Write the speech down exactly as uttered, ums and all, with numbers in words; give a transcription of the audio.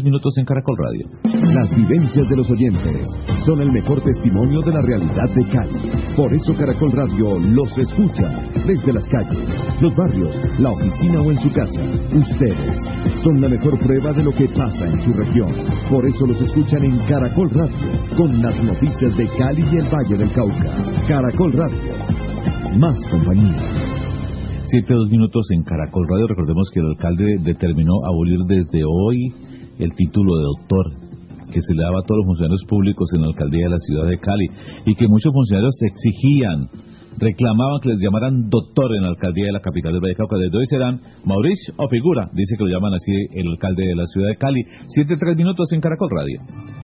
minutos en Caracol Radio. Las vivencias de los oyentes son el mejor testimonio de la realidad de Cali. Por eso Caracol Radio los escucha desde las calles, los barrios, la oficina o en su casa. Ustedes son la mejor prueba de lo que pasa en su región. Por eso los escuchan en Caracol Radio, con las noticias de Cali y el Valle del Cauca. Caracol Radio, más compañía. Siete, dos minutos en Caracol Radio. Recordemos que el alcalde determinó abolir desde hoy el título de doctor que se le daba a todos los funcionarios públicos en la alcaldía de la ciudad de Cali, y que muchos funcionarios exigían, reclamaban que les llamaran doctor en la alcaldía de la capital del Valle del Cauca. Desde hoy serán Mauricio o figura, dice que lo llaman así el alcalde de la ciudad de Cali. Siete, tres minutos en Caracol Radio.